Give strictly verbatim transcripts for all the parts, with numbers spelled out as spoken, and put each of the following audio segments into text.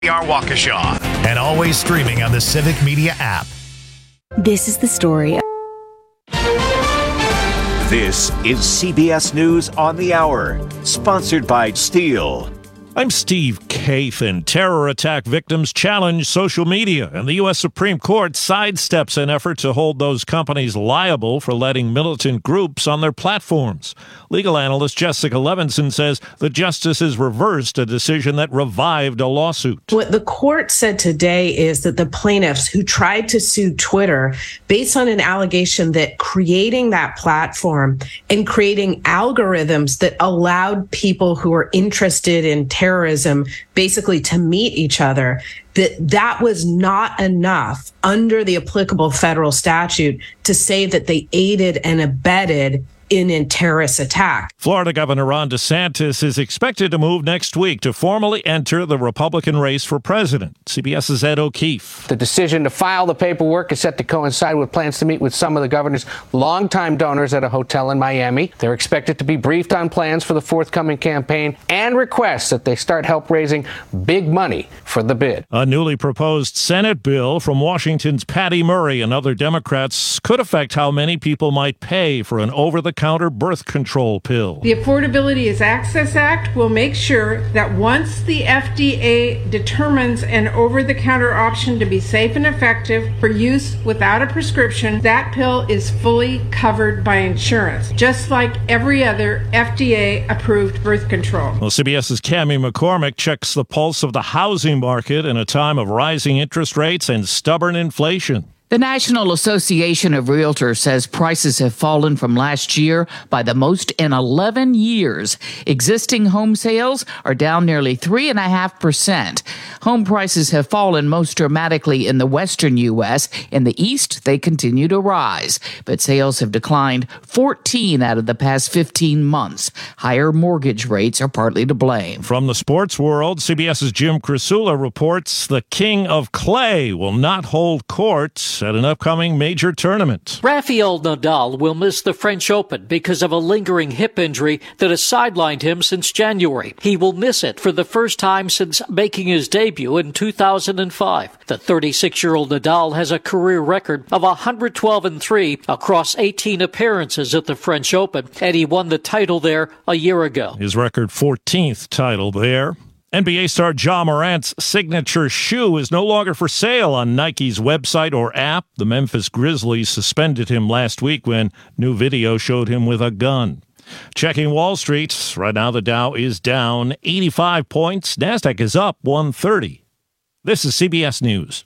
Are Waukesha. And always streaming on the Civic Media app. This is the story. This is C B S News on the Hour, sponsored by Steel. I'm Steve Kathan. Terror attack victims challenge social media, and the U S Supreme Court sidesteps an effort to hold those companies liable for letting militant groups on their platforms. Legal analyst Jessica Levinson says the justices reversed a decision that revived a lawsuit. What the court said today is that the plaintiffs who tried to sue Twitter based on an allegation that creating that platform and creating algorithms that allowed people who are interested in terrorism basically to meet each other, that that was not enough under the applicable federal statute to say that they aided and abetted in a terrorist attack. Florida Governor Ron DeSantis is expected to move next week to formally enter the Republican race for president. CBS's Ed O'Keefe. The decision to file the paperwork is set to coincide with plans to meet with some of the governor's longtime donors at a hotel in Miami. They're expected to be briefed on plans for the forthcoming campaign and requests that they start help raising big money for the bid. A newly proposed Senate bill from Washington's Patty Murray and other Democrats could affect how many people might pay for an over-the-counter birth control pill. The Affordability is Access Act will make sure that once the F D A determines an over-the-counter option to be safe and effective for use without a prescription, that pill is fully covered by insurance, just like every other F D A-approved birth control. Well, CBS's Cammie McCormick checks the pulse of the housing market in a time of rising interest rates and stubborn inflation. The National Association of Realtors says prices have fallen from last year by the most in eleven years. Existing home sales are down nearly three point five percent. Home prices have fallen most dramatically in the western U S. In the east, they continue to rise, but sales have declined fourteen out of the past fifteen months. Higher mortgage rates are partly to blame. From the sports world, CBS's Jim Krasula reports the King of Clay will not hold court at an upcoming major tournament. Rafael Nadal will miss the French Open because of a lingering hip injury that has sidelined him since January. He will miss it for the first time since making his debut in two thousand five. The thirty-six-year-old Nadal has a career record of one hundred twelve and three across eighteen appearances at the French Open, and he won the title there a year ago. His record fourteenth title there. N B A star Ja Morant's signature shoe is no longer for sale on Nike's website or app. The Memphis Grizzlies suspended him last week when new video showed him with a gun. Checking Wall Street, right now the Dow is down eighty-five points. NASDAQ is up one thirty. This is C B S News.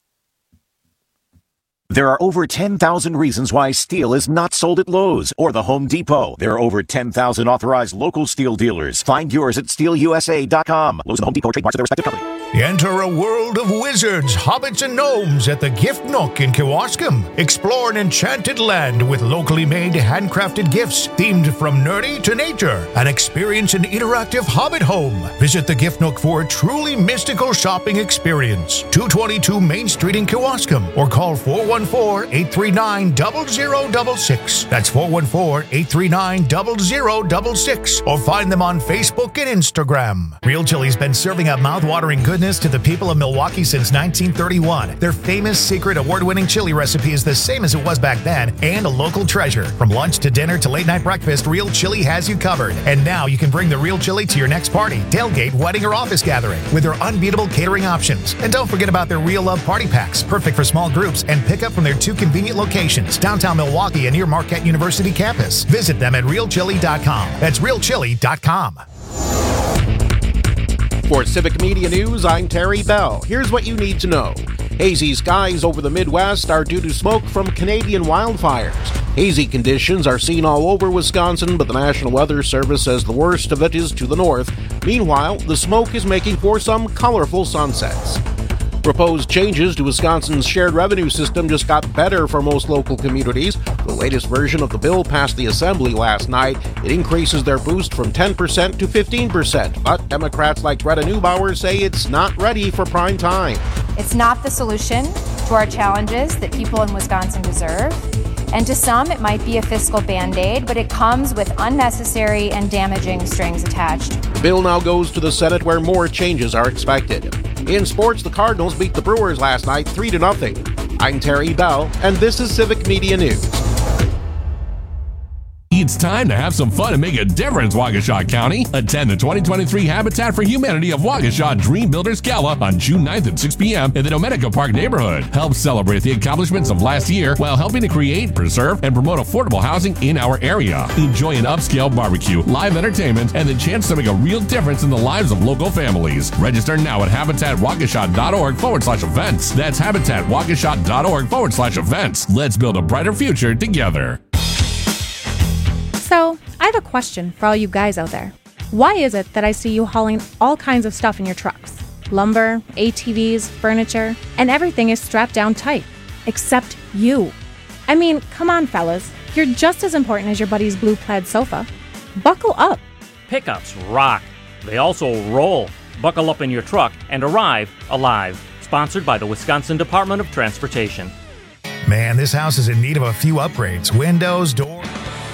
There are over ten thousand reasons why steel is not sold at Lowe's or the Home Depot. There are over ten thousand authorized local steel dealers. Find yours at steel u s a dot com. Lowe's and Home Depot trademarks of their respective company. Enter a world of wizards, hobbits, and gnomes at the Gift Nook in Kewaskum. Explore an enchanted land with locally made, handcrafted gifts themed from nerdy to nature, and experience an interactive hobbit home. Visit the Gift Nook for a truly mystical shopping experience. two twenty-two Main Street in Kewaskum, or call four one four, eight three nine, zero zero six six. That's four one four, eight three nine, zero zero six six. Or find them on Facebook and Instagram. Real Chili's been serving up mouth-watering goodness to the people of Milwaukee since nineteen thirty-one. Their famous secret award-winning chili recipe is the same as it was back then, and a local treasure. From lunch to dinner to late-night breakfast, Real Chili has you covered. And now you can bring the Real Chili to your next party, tailgate, wedding, or office gathering with their unbeatable catering options. And don't forget about their Real Love Party Packs, perfect for small groups, and pick up from their two convenient locations, downtown Milwaukee and near Marquette University campus. Visit them at real chili dot com. That's real chili dot com. For Civic Media News, I'm Terry Bell. Here's what you need to know. Hazy skies over the Midwest are due to smoke from Canadian wildfires. Hazy conditions are seen all over Wisconsin, but the National Weather Service says the worst of it is to the north. Meanwhile, the smoke is making for some colorful sunsets. Proposed changes to Wisconsin's shared revenue system just got better for most local communities. The latest version of the bill passed the Assembly last night. It increases their boost from ten percent to fifteen percent, but Democrats like Greta Neubauer say it's not ready for prime time. It's not the solution to our challenges that people in Wisconsin deserve. And to some, it might be a fiscal Band-Aid, but it comes with unnecessary and damaging strings attached. The bill now goes to the Senate, where more changes are expected. In sports, the Cardinals beat the Brewers last night three to nothing. I'm Terry Bell, and this is Civic Media News. It's time to have some fun and make a difference, Waukesha County. Attend the twenty twenty-three Habitat for Humanity of Waukesha Dream Builders Gala on June ninth at six p.m. in the Dominica Park neighborhood. Help celebrate the accomplishments of last year while helping to create, preserve, and promote affordable housing in our area. Enjoy an upscale barbecue, live entertainment, and the chance to make a real difference in the lives of local families. Register now at habitatwaukesha.org forward slash events. That's habitatwaukesha.org forward slash events. Let's build a brighter future together. So, I have a question for all you guys out there. Why is it that I see you hauling all kinds of stuff in your trucks? Lumber, A T Vs, furniture, and everything is strapped down tight. Except you. I mean, come on, fellas. You're just as important as your buddy's blue plaid sofa. Buckle up. Pickups rock. They also roll. Buckle up in your truck and arrive alive. Sponsored by the Wisconsin Department of Transportation. Man, this house is in need of a few upgrades. Windows, doors.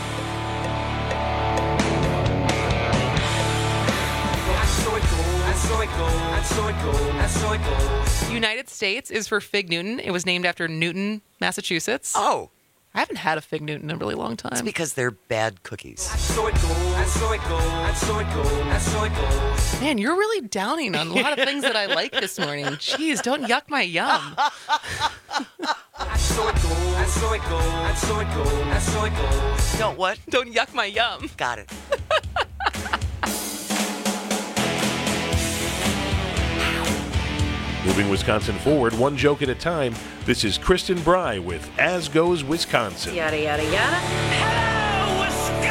United States is for Fig Newton. It was named after Newton, Massachusetts. Oh. I haven't had a Fig Newton in a really long time. It's because they're bad cookies. Man, you're really downing on a lot of things that I like this morning. Jeez, don't yuck my yum. Don't what? Don't yuck my yum. Got it. Moving Wisconsin forward, one joke at a time. This is Kristen Bry with As Goes Wisconsin. Yada, yada, yada. Hello,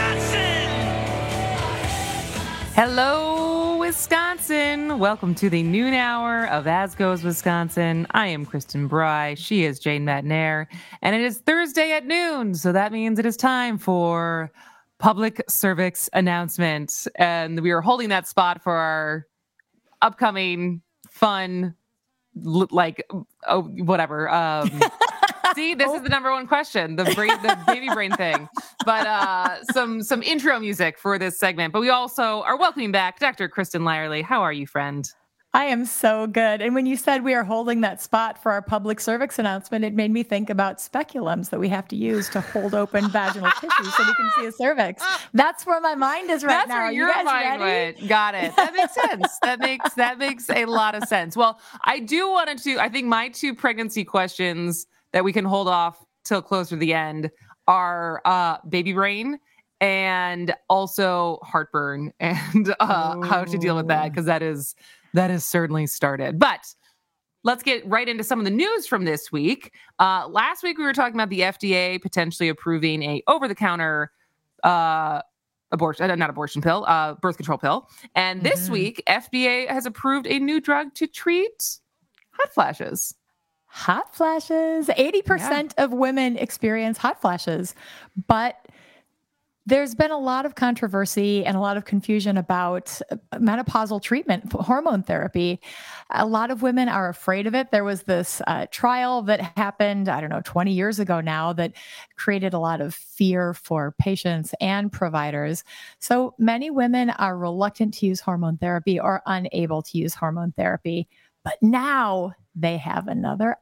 Wisconsin! Hello, Wisconsin! Welcome to the noon hour of As Goes Wisconsin. I am Kristen Bry. She is Jane Matnair. And it is Thursday at noon, so that means it is time for Public Service Announcement. And we are holding that spot for our upcoming fun like oh whatever um see this is the number one question, the brain the baby brain thing, but uh some some intro music for this segment. But we also are welcoming back Doctor Kristen Lyerly. How are you, friend? I am so good. And when you said we are holding that spot for our public cervix announcement, it made me think about speculums that we have to use to hold open vaginal tissue so we can see a cervix. That's where my mind is right That's now. where Are your you guys mind ready? went. Got it. That makes sense. That makes that makes a lot of sense. Well, I do want to. I think my two pregnancy questions that we can hold off till closer to the end are uh, baby brain and also heartburn and uh, how to deal with that, because that is. That has certainly started. But let's get right into some of the news from this week. Uh, last week, we were talking about the F D A potentially approving a over-the-counter uh, abortion, uh, not abortion pill, uh, birth control pill. And this mm-hmm. week, F D A has approved a new drug to treat hot flashes. Hot flashes. eighty percent yeah. of women experience hot flashes. But there's been a lot of controversy and a lot of confusion about menopausal treatment, hormone therapy. A lot of women are afraid of it. There was this uh, trial that happened, I don't know, twenty years ago now that created a lot of fear for patients and providers. So many women are reluctant to use hormone therapy or unable to use hormone therapy. But now they have another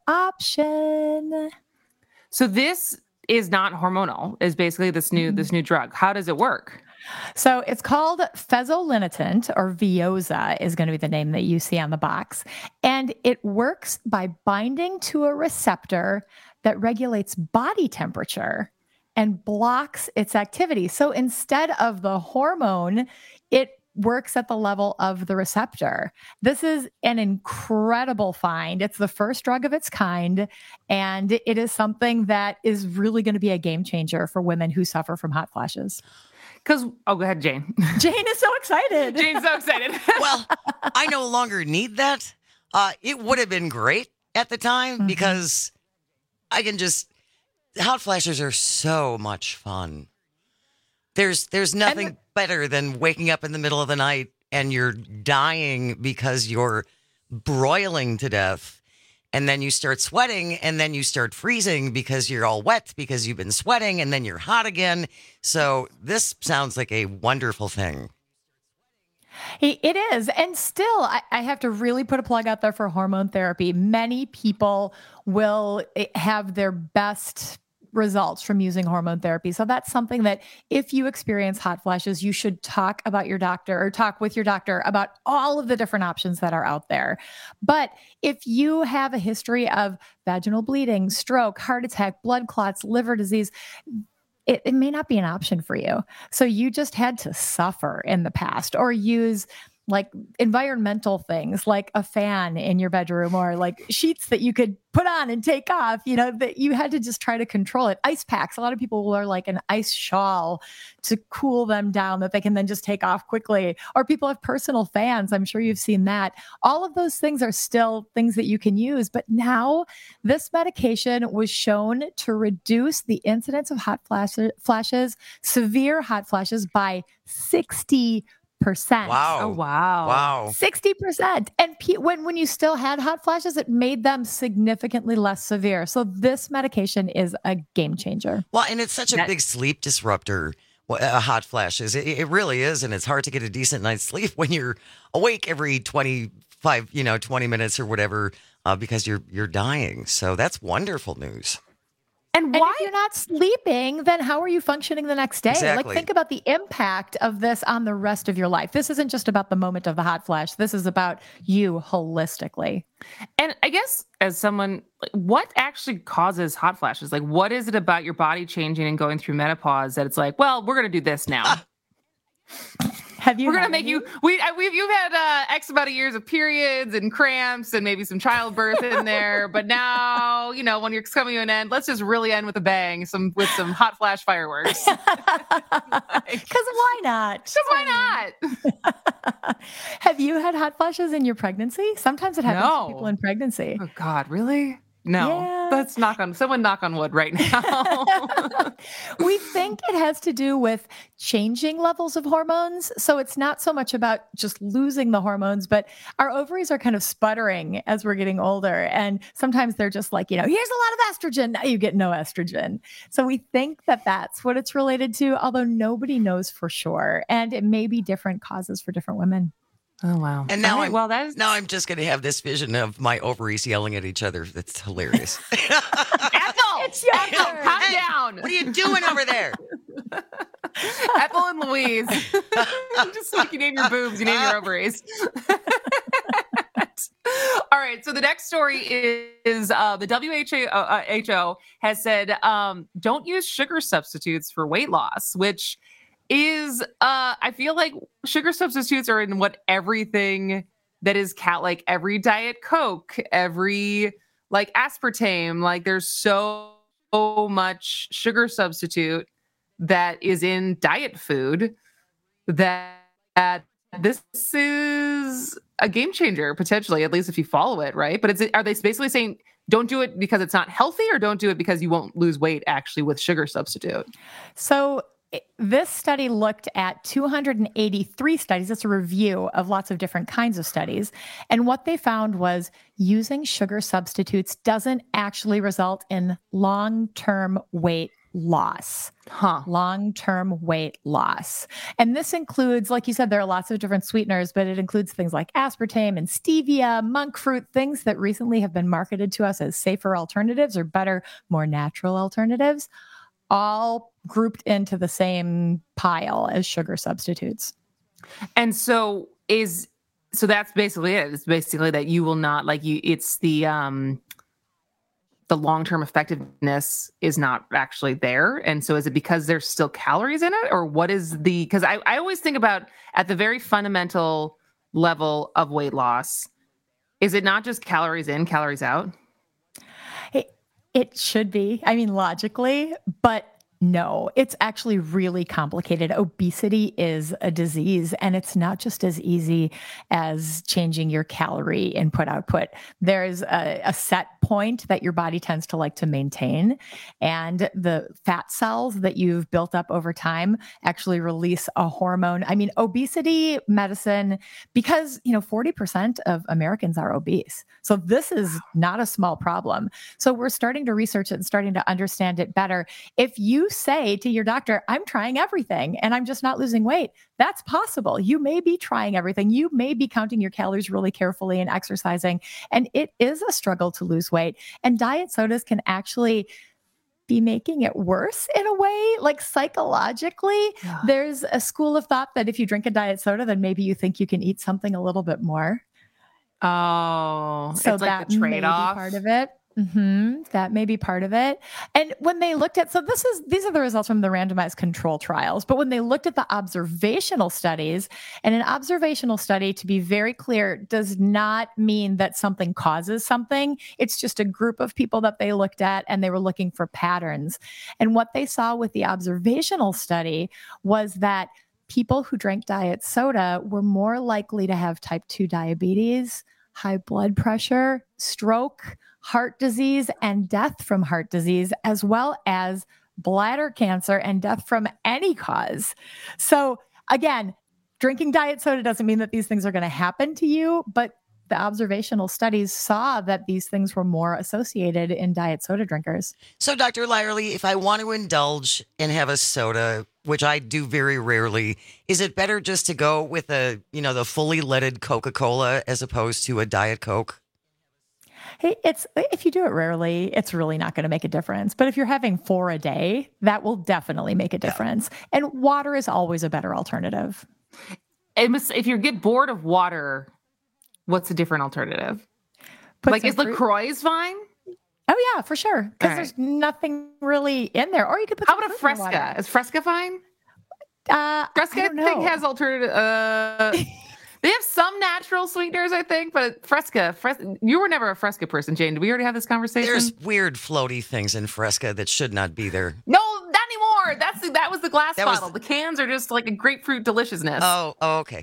option. So this is not hormonal, is basically this new this new drug. How does it work? So it's called fezolinetant, or Veozah is going to be the name that you see on the box. And it works by binding to a receptor that regulates body temperature and blocks its activity. So instead of the hormone, it works at the level of the receptor. This is an incredible find. It's the first drug of its kind, and it is something that is really going to be a game changer for women who suffer from hot flashes. Because, oh, go ahead, Jane. Jane is so excited. Jane's so excited. Well, I no longer need that. Uh, it would have been great at the time mm-hmm. because I can just, hot flashes are so much fun. There's there's nothing the, better than waking up in the middle of the night and you're dying because you're broiling to death. And then you start sweating and then you start freezing because you're all wet because you've been sweating, and then you're hot again. So this sounds like a wonderful thing. It is. And still, I, I have to really put a plug out there for hormone therapy. Many people will have their best results from using hormone therapy. So that's something that if you experience hot flashes, you should talk about your doctor or talk with your doctor about all of the different options that are out there. But if you have a history of vaginal bleeding, stroke, heart attack, blood clots, liver disease, It, it may not be an option for you. So you just had to suffer in the past or use like environmental things like a fan in your bedroom or like sheets that you could put on and take off, you know, that you had to just try to control it. Ice packs. A lot of people wear like an ice shawl to cool them down that they can then just take off quickly. Or people have personal fans. I'm sure you've seen that. All of those things are still things that you can use. But now this medication was shown to reduce the incidence of hot flashes, flashes severe hot flashes by sixty percent. Wow. Oh, wow. Wow. sixty percent. And pe- when, when you still had hot flashes, it made them significantly less severe. So this medication is a game changer. Well, and it's such a That- big sleep disruptor, well, uh, hot flashes. It, it really is. And it's hard to get a decent night's sleep when you're awake every twenty-five, you know, twenty minutes or whatever, uh, because you're, you're dying. So that's wonderful news. And why if you're not sleeping, then how are you functioning the next day? Exactly. Like think about the impact of this on the rest of your life. This isn't just about the moment of the hot flash. This is about you holistically. And I guess as someone, like, what actually causes hot flashes? Like, what is it about your body changing and going through menopause that it's like, well, we're going to do this now? Have you? We're gonna make you. We we've you've had uh, X amount of years of periods and cramps and maybe some childbirth in there, but now you know when you're coming to an end, let's just really end with a bang, some with some hot flash fireworks. Because why not? Because why not? Have you had hot flashes in your pregnancy? Sometimes it happens No. to people in pregnancy. Oh God, really? No. Yeah. Let's knock on someone knock on wood right now. We think it has to do with changing levels of hormones. So it's not so much about just losing the hormones, but our ovaries are kind of sputtering as we're getting older. And sometimes they're just like, you know, here's a lot of estrogen. Now you get no estrogen. So we think that that's what it's related to, although nobody knows for sure. And it may be different causes for different women. Oh, wow. And now All right, I'm well, that is... now I'm just going to have this vision of my ovaries yelling at each other. That's hilarious. Ethel! It's your Ethel, turn. calm Hey, down. What are you doing over there? Ethel and Louise. Just so you can name your boobs, you name your ovaries. All right. So the next story is, is uh, the W H O, uh, H O has said, um, don't use sugar substitutes for weight loss, which is, uh, I feel like sugar substitutes are in what everything that is cat, like every Diet Coke, every like aspartame, like there's so, so much sugar substitute that is in diet food that, that this is a game changer potentially, at least if you follow it, right? But it's, are they basically saying don't do it because it's not healthy or don't do it because you won't lose weight actually with sugar substitute? So this study looked at two hundred eighty-three studies. It's a review of lots of different kinds of studies. And what they found was using sugar substitutes doesn't actually result in long-term weight loss. Huh. Long-term weight loss. And this includes, like you said, there are lots of different sweeteners, but it includes things like aspartame and stevia, monk fruit, things that recently have been marketed to us as safer alternatives or better, more natural alternatives, all grouped into the same pile as sugar substitutes. And so is, so that's basically it. It's basically that you will not like you, it's the, um, the long-term effectiveness is not actually there. And so is it because there's still calories in it or what is the, cause I, I always think about at the very fundamental level of weight loss, is it not just calories in, calories out? It, it should be, I mean, logically, but no, it's actually really complicated. Obesity is a disease, and it's not just as easy as changing your calorie input output. There's a, a set point that your body tends to like to maintain, and the fat cells that you've built up over time actually release a hormone. I mean, obesity medicine, because, you know, forty percent of Americans are obese. So this is not a small problem. So we're starting to research it and starting to understand it better. If you you say to your doctor, I'm trying everything and I'm just not losing weight, that's possible. You may be trying everything. You may be counting your calories really carefully and exercising. And it is a struggle to lose weight. And diet sodas can actually be making it worse in a way, like psychologically. Yeah. There's a school of thought that if you drink a diet soda, then maybe you think you can eat something a little bit more. Oh, so it's like that the trade-off. may be part of it. Mm-hmm. That may be part of it. And when they looked at, so this is, these are the results from the randomized control trials, but when they looked at the observational studies, and an observational study, to be very clear, does not mean that something causes something. It's just a group of people that they looked at and they were looking for patterns. And what they saw with the observational study was that people who drank diet soda were more likely to have type two diabetes, high blood pressure, stroke, heart disease, and death from heart disease, as well as bladder cancer and death from any cause. So again, drinking diet soda doesn't mean that these things are going to happen to you, but the observational studies saw that these things were more associated in diet soda drinkers. So, Doctor Lyerly, if I want to indulge and have a soda, which I do very rarely, is it better just to go with a, you know, the fully leaded Coca-Cola as opposed to a Diet Coke? Hey, it's if you do it rarely, it's really not going to make a difference. But if you're having four a day, that will definitely make a difference. Yeah. And water is always a better alternative. It must, if you get bored of water, what's a different alternative? Put like, is fruit. LaCroix fine? Oh, yeah, for sure. Because right. there's nothing really in there. Or you could put How about a Fresca? Is Fresca fine? Uh, Fresca, I, I think, has alternative... Uh, they have some natural sweeteners, I think, but Fresca, Fresca, you were never a Fresca person, Jane. Did we already have this conversation? There's weird floaty things in Fresca that should not be there. No, not anymore. That's the, that was the glass that bottle. Was... The cans are just like a grapefruit deliciousness. Oh, oh okay.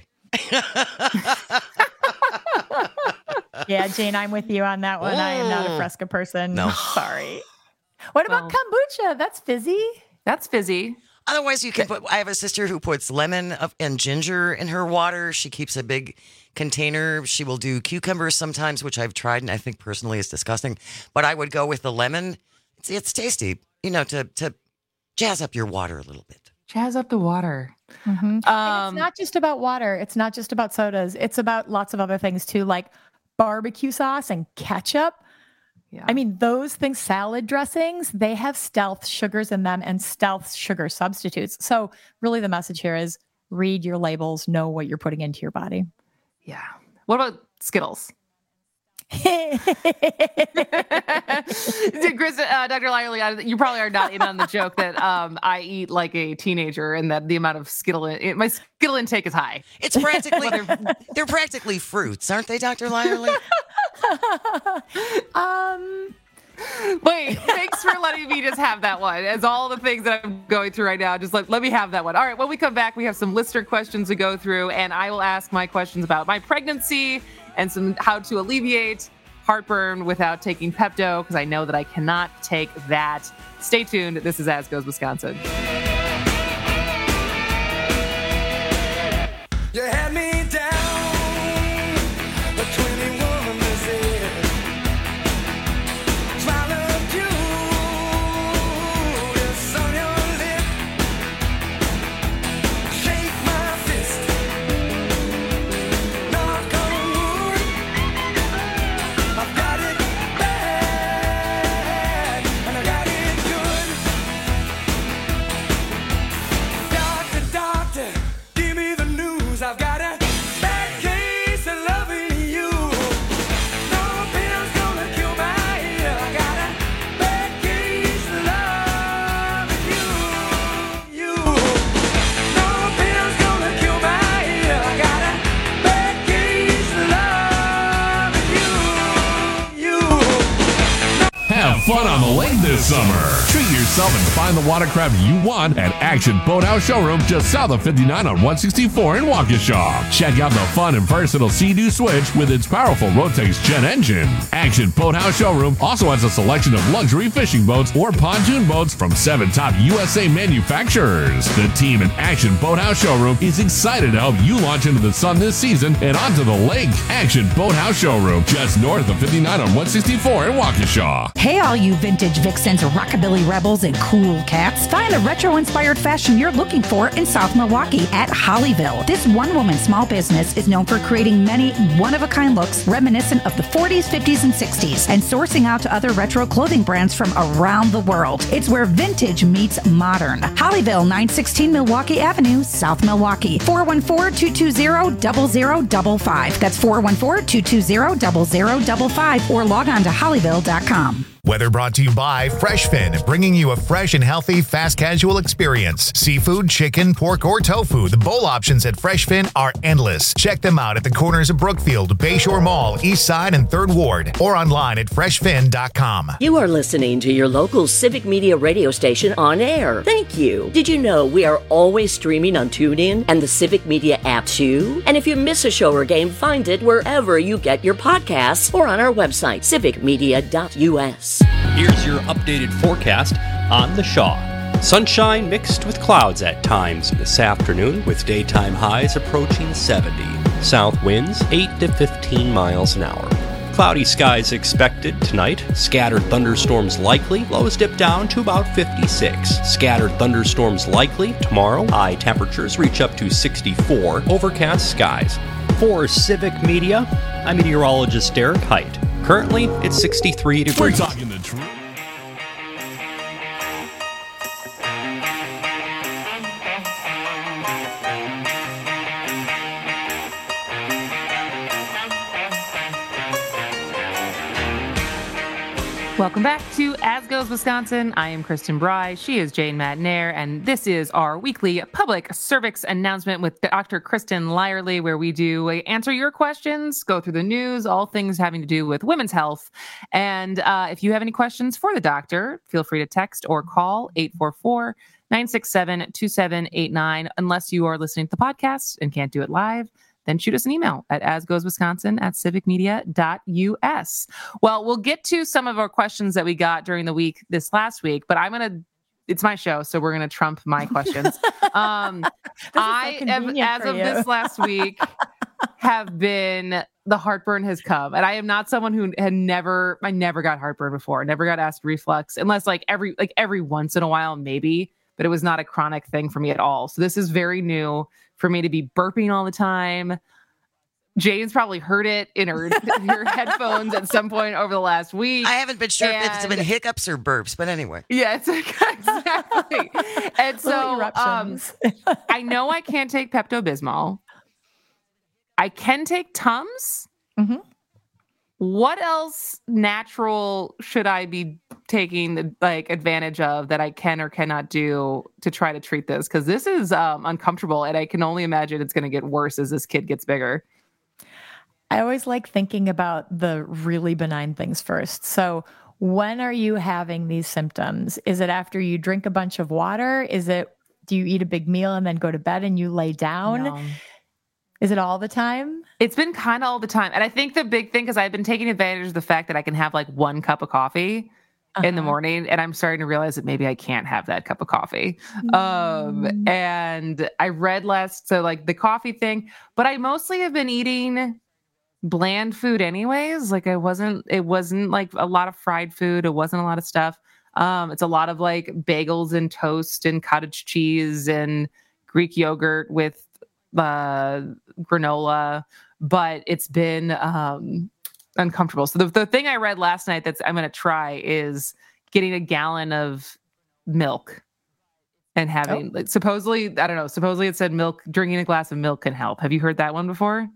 Yeah, Jane, I'm with you on that one. Ooh. I am not a Fresca person. No. Sorry. What about well, kombucha? That's fizzy. That's fizzy. Otherwise, you can put, I have a sister who puts lemon and ginger in her water. She keeps a big container. She will do cucumbers sometimes, which I've tried and I think personally is disgusting. But I would go with the lemon. It's, it's tasty, you know, to, to jazz up your water a little bit. Jazz up the water. Mm-hmm. Um, it's not just about water. It's not just about sodas. It's about lots of other things too, like barbecue sauce and ketchup. Yeah. I mean, those things, salad dressings, they have stealth sugars in them and stealth sugar substitutes. So really the message here is read your labels, know what you're putting into your body. Yeah. What about Skittles? Chris, uh, Doctor Lyerly, you probably are not in on the joke that um, I eat like a teenager and that the amount of Skittle, in, my Skittle intake is high. It's practically, they're practically fruits, aren't they, Doctor Lyerly? um, Wait, thanks for letting me just have that one. As all the things that I'm going through right now, just let, let me have that one. All right, when we come back, we have some listener questions to go through, and I will ask my questions about my pregnancy and some how to alleviate heartburn without taking Pepto, because I know that I cannot take that. Stay tuned. This is As Goes Wisconsin. You had me down, but twenty-one is it. Smile of you is on your lip. Shake my fist. Knock on wood. I've got it bad, and I got it good. Doctor, doctor, give me the news. I've got a bad case of loving you. No pill's gonna kill my ear. I got a bad case of loving you. You. No pill's gonna kill my ear. I got a bad case of loving you. You. Have fun on the lake this summer. Treat yourself and find the watercraft you want at Action Boathouse Showroom just south of fifty-nine on one sixty-four in Waukesha. Check out the fun and versatile Sea-Doo Switch with its powerful Rotax jet engine. Action Boathouse Showroom also has a selection of luxury fishing boats or pontoon boats from seven top U S A manufacturers. The team at Action Boathouse Showroom is excited to help you launch into the sun this season and onto the lake. Action Boathouse Showroom just north of fifty-nine on one sixty-four in Waukesha. Hey, all all you vintage vixens, rockabilly rebels, and cool cats, find the retro-inspired fashion you're looking for in South Milwaukee at Hollyville. This one-woman small business is known for creating many one-of-a-kind looks reminiscent of the forties, fifties, and sixties, and sourcing out to other retro clothing brands from around the world. It's where vintage meets modern. Hollyville, nine sixteen Milwaukee Avenue, South Milwaukee. four one four, two two zero, zero zero five five. That's four one four, two two zero, zero zero five five, or log on to hollyville dot com. Weather brought to you by FreshFin, bringing you a fresh and healthy fast casual experience. Seafood, chicken, pork, or tofu, the bowl options at FreshFin are endless. Check them out at the corners of Brookfield, Bayshore Mall, East Side, and third Ward, or online at fresh fin dot com. You are listening to your local Civic Media radio station on air. Thank you. Did you know we are always streaming on TuneIn and the Civic Media app too? And if you miss a show or game, find it wherever you get your podcasts or on our website, civic media dot u s. Here's your updated forecast on the Shaw. Sunshine mixed with clouds at times this afternoon, with daytime highs approaching seventy. South winds eight to fifteen miles an hour. Cloudy skies expected tonight. Scattered thunderstorms likely. Lows dip down to about fifty-six. Scattered thunderstorms likely tomorrow. High temperatures reach up to sixty-four. Overcast skies. For Civic Media, I'm meteorologist Derek Height. Currently, it's sixty-three degrees. We're talking the truth. Welcome back to As Goes Wisconsin. I am Kristen Bry. She is Jane Madnair, and this is our weekly public service announcement with Doctor Kristen Lyerly, where we do answer your questions, go through the news, all things having to do with women's health. And uh, if you have any questions for the doctor, feel free to text or call eight four four, nine six seven, two seven eight nine. Unless you are listening to the podcast and can't do it live, then shoot us an email at asgoeswisconsin at civic media dot u s. Well, we'll get to some of our questions that we got during the week this last week, but I'm going to, it's my show, so we're going to trump my questions. Um, I, so have, as of you. this last week, have been, the heartburn has come. And I am not someone who had never, I never got heartburn before, never got acid reflux, unless like every, like every once in a while, maybe, but it was not a chronic thing for me at all. So this is very new for me to be burping all the time. Jane's probably heard it in her, her headphones at some point over the last week. I haven't been sure and, if it's been hiccups or burps, but anyway. Yeah, it's exactly. And so um, I know I can't take Pepto-Bismol. I can take Tums. Mm-hmm. What else natural should I be taking like advantage of that I can or cannot do to try to treat this? Because this is um, uncomfortable, and I can only imagine it's going to get worse as this kid gets bigger. I always like thinking about the really benign things first. So when are you having these symptoms? Is it after you drink a bunch of water? Is it, do you eat a big meal and then go to bed and you lay down? No. Is it all the time? It's been kind of all the time. And I think the big thing, because I've been taking advantage of the fact that I can have like one cup of coffee uh-huh. in the morning, and I'm starting to realize that maybe I can't have that cup of coffee. Mm. Um, and I read last, so like the coffee thing, but I mostly have been eating bland food anyways. Like I wasn't, it wasn't like a lot of fried food. It wasn't a lot of stuff. Um, it's a lot of like bagels and toast and cottage cheese and Greek yogurt with uh, granola, but it's been um, uncomfortable. So the, the thing I read last night that's I'm going to try is getting a gallon of milk and having, oh. like, supposedly, I don't know, supposedly it said milk, drinking a glass of milk can help. Have you heard that one before?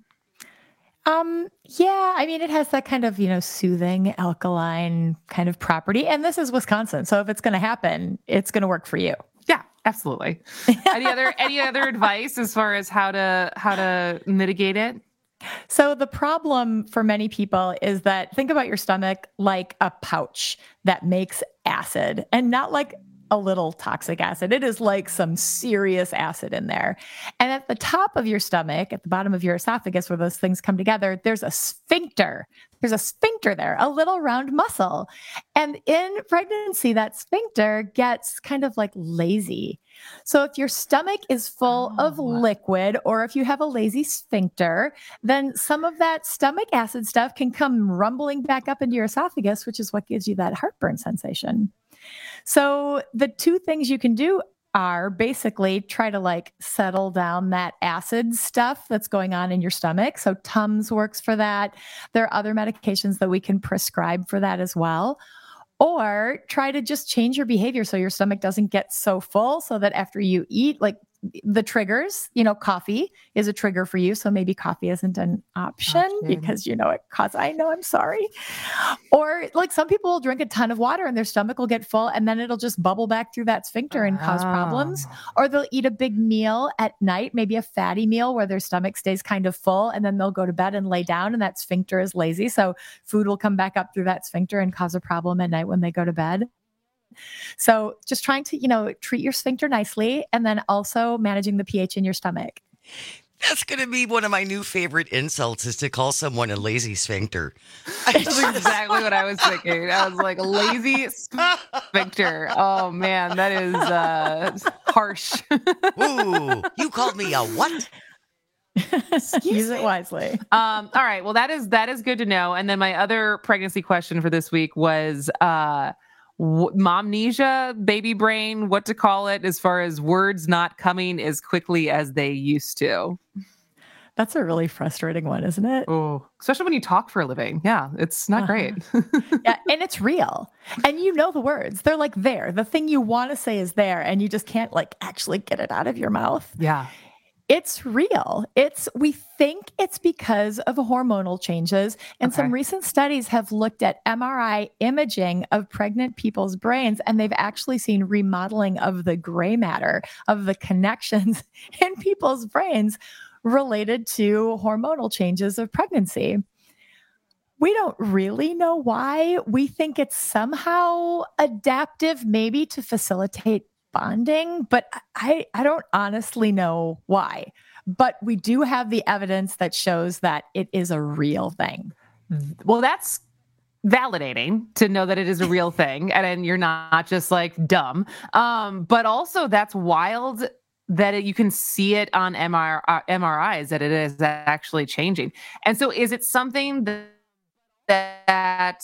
Um, yeah, I mean, it has that kind of, you know, soothing, alkaline kind of property. And this is Wisconsin. So if it's going to happen, it's going to work for you. Yeah, absolutely. any other, any other advice as far as how to, how to mitigate it? So the problem for many people is that think about your stomach like a pouch that makes acid, and not like a little toxic acid. It is like some serious acid in there. And at the top of your stomach, at the bottom of your esophagus, where those things come together, there's a sphincter There's a sphincter there, a little round muscle. And in pregnancy, that sphincter gets kind of like lazy. So if your stomach is full oh. of liquid, or if you have a lazy sphincter, then some of that stomach acid stuff can come rumbling back up into your esophagus, which is what gives you that heartburn sensation. So the two things you can do are basically try to like settle down that acid stuff that's going on in your stomach. So Tums works for that. There are other medications that we can prescribe for that as well. Or try to just change your behavior so your stomach doesn't get so full so that after you eat, like the triggers, you know, coffee is a trigger for you. So maybe coffee isn't an option oh, because, you know, it causes, I know, I'm sorry. Or like some people will drink a ton of water and their stomach will get full and then it'll just bubble back through that sphincter and cause oh. problems. Or they'll eat a big meal at night, maybe a fatty meal where their stomach stays kind of full and then they'll go to bed and lay down and that sphincter is lazy. So food will come back up through that sphincter and cause a problem at night when they go to bed. So just trying to, you know, treat your sphincter nicely and then also managing the pH in your stomach. That's going to be one of my new favorite insults is to call someone a lazy sphincter. That's exactly what I was thinking. I was like, lazy sphincter. Oh, man, that is uh, harsh. Ooh, you called me a what? Use it wisely. Um, all right. Well, that is that is good to know. And then my other pregnancy question for this week was uh, w- momnesia, baby brain, what to call it as far as words not coming as quickly as they used to. That's a really frustrating one, isn't it? Oh, especially when you talk for a living. Yeah, it's not uh-huh. great. Yeah, and it's real. And you know the words. They're like there. The thing you want to say is there, and you just can't like actually get it out of your mouth. Yeah. It's real. It's, we think it's because of hormonal changes. And okay. some recent studies have looked at M R I imaging of pregnant people's brains, and they've actually seen remodeling of the gray matter, of the connections in people's brains related to hormonal changes of pregnancy. We don't really know why. We think it's somehow adaptive, maybe to facilitate bonding, but I, I don't honestly know why. But we do have the evidence that shows that it is a real thing. Well, that's validating to know that it is a real thing, and, and you're not just like dumb. Um, but also that's wild that it, you can see it on M R, uh, M R Is, that it is actually changing. And so is it something that, that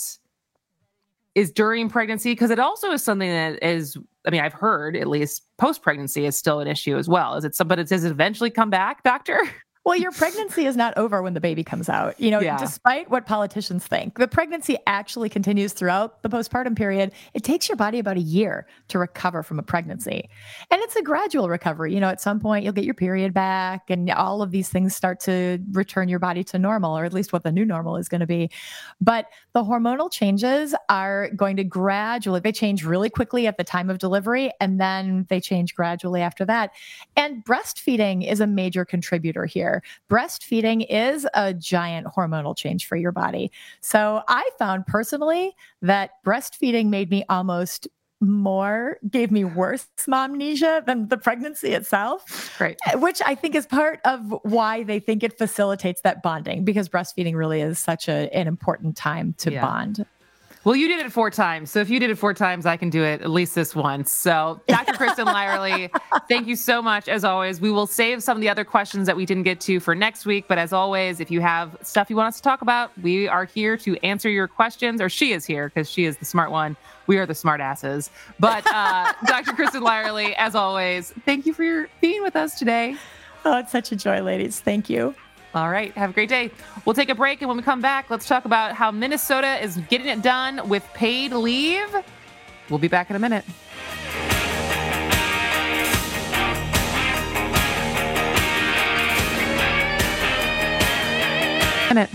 is during pregnancy? Because it also is something that is, I mean, I've heard at least post-pregnancy is still an issue as well. Is it some, but it does it eventually come back, doctor? Well, your pregnancy is not over when the baby comes out. You know, yeah. despite what politicians think, the pregnancy actually continues throughout the postpartum period. It takes your body about a year to recover from a pregnancy. And it's a gradual recovery. You know, at some point you'll get your period back and all of these things start to return your body to normal, or at least what the new normal is going to be. But the hormonal changes are going to gradually, they change really quickly at the time of delivery, and then they change gradually after that. And breastfeeding is a major contributor here. Breastfeeding is a giant hormonal change for your body. So I found personally that breastfeeding made me almost more, gave me worse momnesia than the pregnancy itself. Right. Which I think is part of why they think it facilitates that bonding, because breastfeeding really is such a, an important time to yeah. bond. Well, you did it four times. So if you did it four times, I can do it at least this once. So Doctor Kristen Lyerly, thank you so much. As always, we will save some of the other questions that we didn't get to for next week. But as always, if you have stuff you want us to talk about, we are here to answer your questions, or she is here because she is the smart one. We are the smart asses. But uh, Doctor Kristen Lyerly, as always, thank you for your being with us today. Oh, it's such a joy, ladies. Thank you. All right. Have a great day. We'll take a break. And when we come back, let's talk about how Minnesota is getting it done with paid leave. We'll be back in a minute. Minute.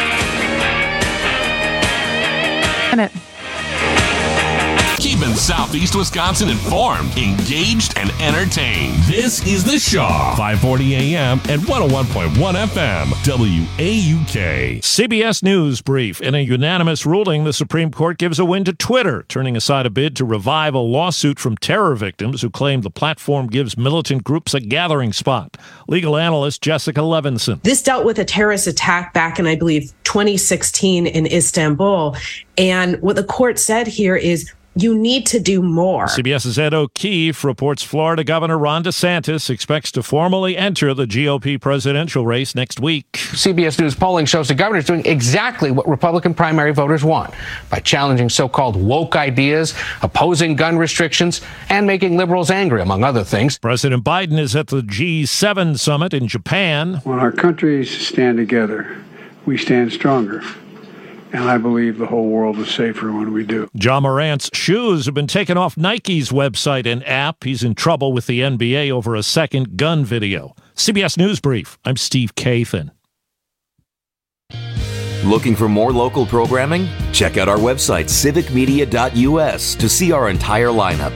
Minute. Keeping South Northeast Wisconsin informed, engaged, and entertained. This is The Shaw, five forty a.m. and one oh one point one F M, W A U K. C B S News brief. In a unanimous ruling, the Supreme Court gives a win to Twitter, turning aside a bid to revive a lawsuit from terror victims who claim the platform gives militant groups a gathering spot. Legal analyst Jessica Levinson. This dealt with a terrorist attack back in, I believe, twenty sixteen in Istanbul. And what the court said here is you need to do more. CBS's Ed O'Keefe reports Florida Governor Ron DeSantis expects to formally enter the G O P presidential race next week. C B S News polling shows the governor is doing exactly what Republican primary voters want by challenging so-called woke ideas, opposing gun restrictions, and making liberals angry, among other things. President Biden is at the G seven summit in Japan. When our countries stand together, we stand stronger. And I believe the whole world is safer when we do. Ja Morant's shoes have been taken off Nike's website and app. He's in trouble with the N B A over a second gun video. C B S News Brief. I'm Steve Kathan. Looking for more local programming? Check out our website, civic media dot U S, to see our entire lineup.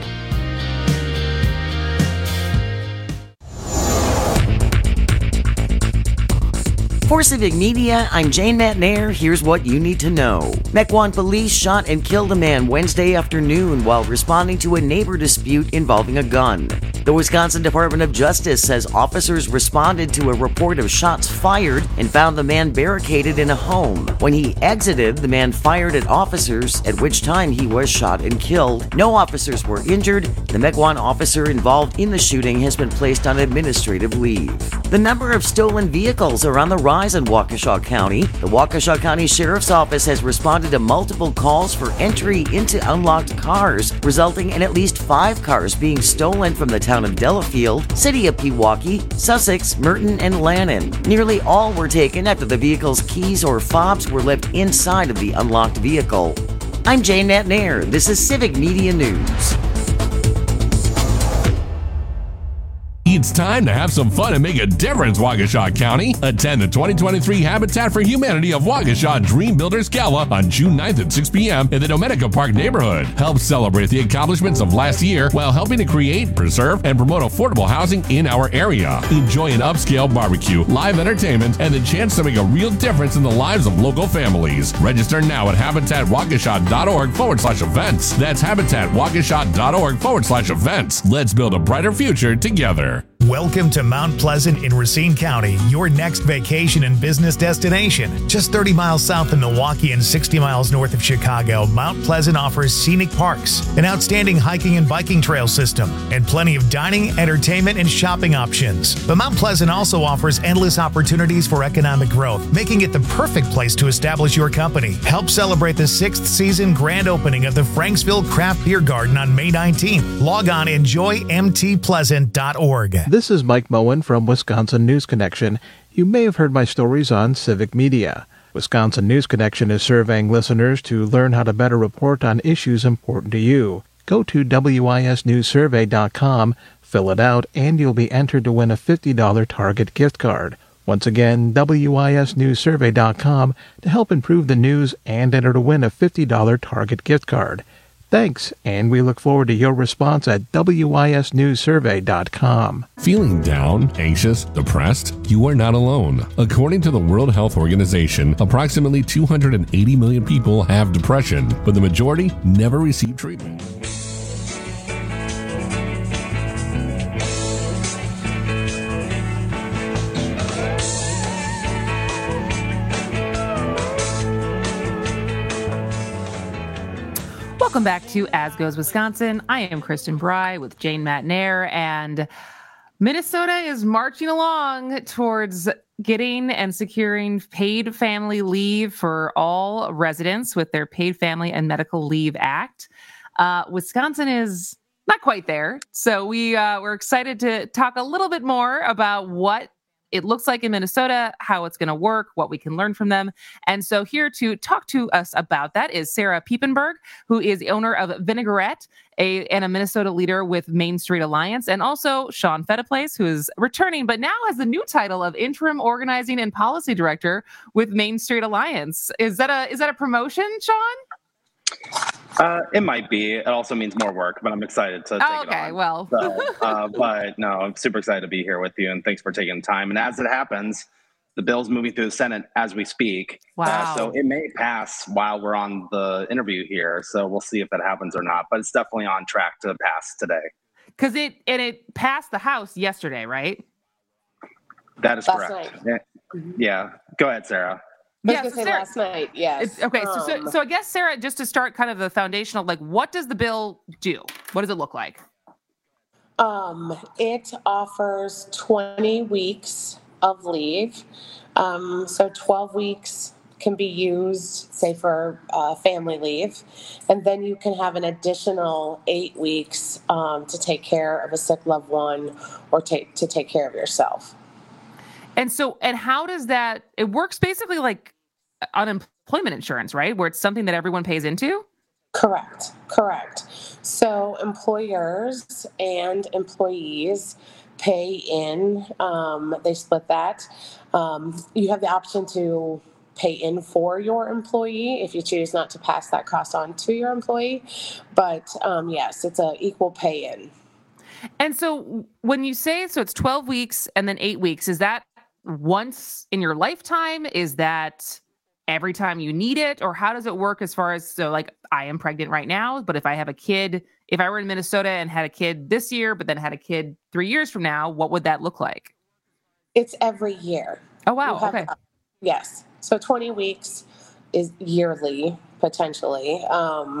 For Civic Media, I'm Jane Matnair. Here's what you need to know. Mequon police shot and killed a man Wednesday afternoon while responding to a neighbor dispute involving a gun. The Wisconsin Department of Justice says officers responded to a report of shots fired and found the man barricaded in a home. When he exited, the man fired at officers, at which time he was shot and killed. No officers were injured. The Mequon officer involved in the shooting has been placed on administrative leave. The number of stolen vehicles are on the rise in Waukesha County. The Waukesha County Sheriff's Office has responded to multiple calls for entry into unlocked cars, resulting in at least five cars being stolen from the town of Delafield, city of Pewaukee, Sussex, Merton, and Lannon. Nearly all were taken after the vehicle's keys or fobs were left inside of the unlocked vehicle. I'm Jane Matnair. This is Civic Media News. It's time to have some fun and make a difference, Waukesha County. Attend the twenty twenty-three Habitat for Humanity of Waukesha Dream Builders Gala on June ninth at six p.m. in the Domenica Park neighborhood. Help celebrate the accomplishments of last year while helping to create, preserve, and promote affordable housing in our area. Enjoy an upscale barbecue, live entertainment, and the chance to make a real difference in the lives of local families. Register now at habitatwaukesha.org forward slash events. That's habitatwaukesha.org forward slash events. Let's build a brighter future together. Welcome to Mount Pleasant in Racine County, your next vacation and business destination. Just thirty miles south of Milwaukee and sixty miles north of Chicago, Mount Pleasant offers scenic parks, an outstanding hiking and biking trail system, and plenty of dining, entertainment, and shopping options. But Mount Pleasant also offers endless opportunities for economic growth, making it the perfect place to establish your company. Help celebrate the sixth season grand opening of the Franksville Craft Beer Garden on May nineteenth. Log on enjoy m t pleasant dot org. This is Mike Moen from Wisconsin News Connection. You may have heard my stories on Civic Media. Wisconsin News Connection is surveying listeners to learn how to better report on issues important to you. Go to w i s news survey dot com, fill it out, and you'll be entered to win a fifty dollars Target gift card. Once again, w i s news survey dot com to help improve the news and enter to win a fifty dollars Target gift card. Thanks, and we look forward to your response at w i s news survey dot com. Feeling down, anxious, depressed? You are not alone. According to the World Health Organization, approximately two hundred eighty million people have depression, but the majority never receive treatment. Welcome back to As Goes Wisconsin. I am Kristen Bry with Jane Matnair, and Minnesota is marching along towards getting and securing paid family leave for all residents with their Paid Family and Medical Leave Act. Uh, Wisconsin is not quite there, so we uh, we're excited to talk a little bit more about what it looks like in Minnesota, how it's going to work, what we can learn from them. And so here to talk to us about that is Sarah Piepenburg, who is the owner of Vinaigrette, a, and a Minnesota leader with Main Street Alliance, and also Sean Fettiplace, who is returning, but now has the new title of Interim Organizing and Policy Director with Main Street Alliance. Is that a is that a promotion, Sean? Uh, it might be. It also means more work, but I'm excited to take Oh, it okay, on. well. So, uh, but no, I'm super excited to be here with you, and thanks for taking the time. And as it happens, the bill's moving through the Senate as we speak. Wow. Uh, so it may pass while we're on the interview here. So we'll see if that happens or not. But it's definitely on track to pass today. Because it and it passed the House yesterday, right? That is Last correct. night. Yeah. yeah. Go ahead, Sarah. I was Yeah, gonna so say Sarah- last night. Yes. It's, okay, so, so Um, so I guess Sarah, just to start kind of the foundational, like, what does the bill do? What does it look like? Um, it offers twenty weeks of leave. Um, so twelve weeks can be used, say, for uh, family leave. And then you can have an additional eight weeks um, to take care of a sick loved one or take to take care of yourself. And so, and how does that? It works basically like unemployment insurance, right? Where it's something that everyone pays into. Correct, correct. So employers and employees pay in, um, they split that. Um, you have the option to pay in for your employee if you choose not to pass that cost on to your employee. But um, yes, it's a equal pay in. And so when you say, so it's twelve weeks and then eight weeks, is that once in your lifetime? Is that every time you need it? Or how does it work as far as, so like I am pregnant right now, but if I have a kid, if I were in Minnesota and had a kid this year, but then had a kid three years from now, what would that look like? It's every year. Oh, wow. You have- Okay. Yes. So twenty weeks is yearly, potentially. Um,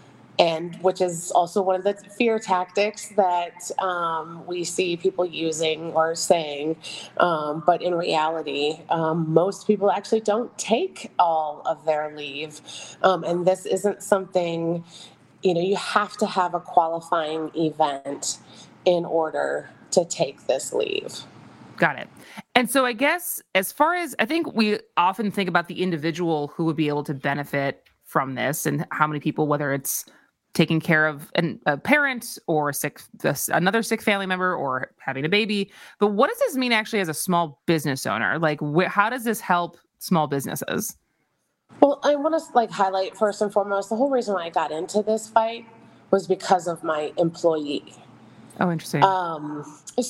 and which is also one of the fear tactics that um, we see people using or saying. Um, but in reality, um, most people actually don't take all of their leave. Um, and this isn't something, you know, you have to have a qualifying event in order to take this leave. Got it. And so I guess as far as, I think we often think about the individual who would be able to benefit from this and how many people, whether it's taking care of an, a parent or a sick, another sick family member or having a baby. But what does this mean actually as a small business owner? Like, wh- how does this help small businesses? Well, I want to like highlight first and foremost, the whole reason why I got into this fight was because of my employee. Oh, interesting. Um,